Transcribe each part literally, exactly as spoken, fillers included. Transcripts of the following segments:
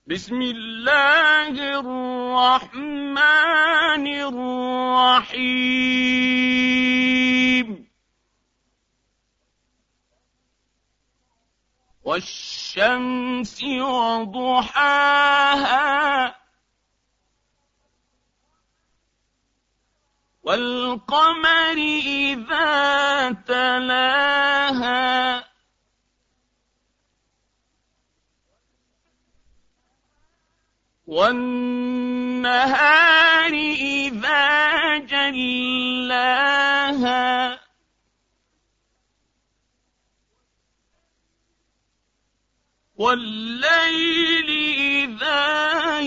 بسم الله الرحمن الرحيم والشمس وضحاها والقمر إذا تلاها والنهار إذا جلاها والليل إذا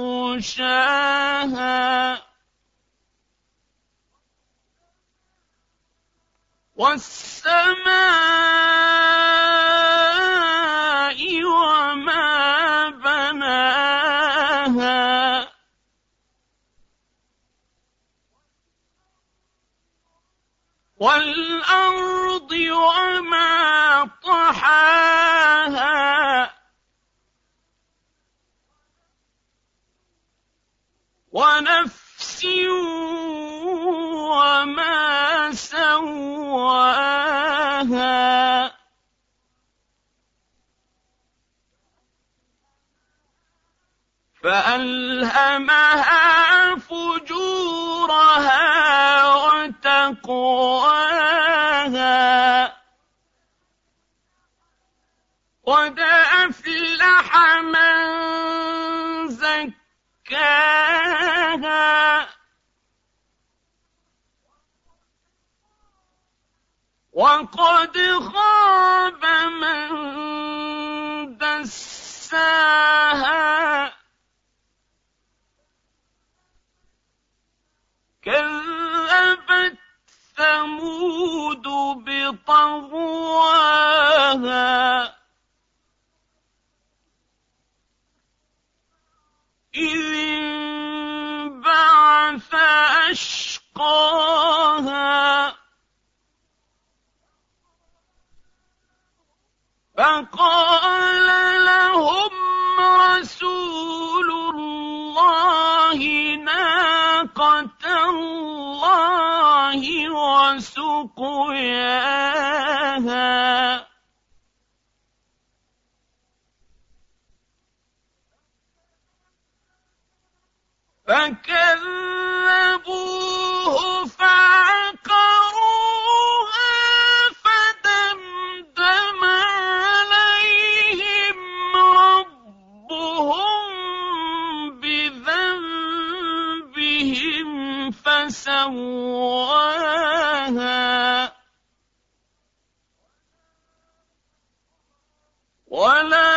يغشاها والسماء وما بناها والأرض وما طحاها ونفس وما سواها فألهمها فجورها وتقواها قد أفلح من زكاها وقد خاب من دساها كذبت ثمود بطغواها إذ انبعث أشقاها فقال لهم رسول الله ناقة الله وسقياها فكذبوه فعقروها فدمدم عليهم ربهم بذنبهم فسواها ولا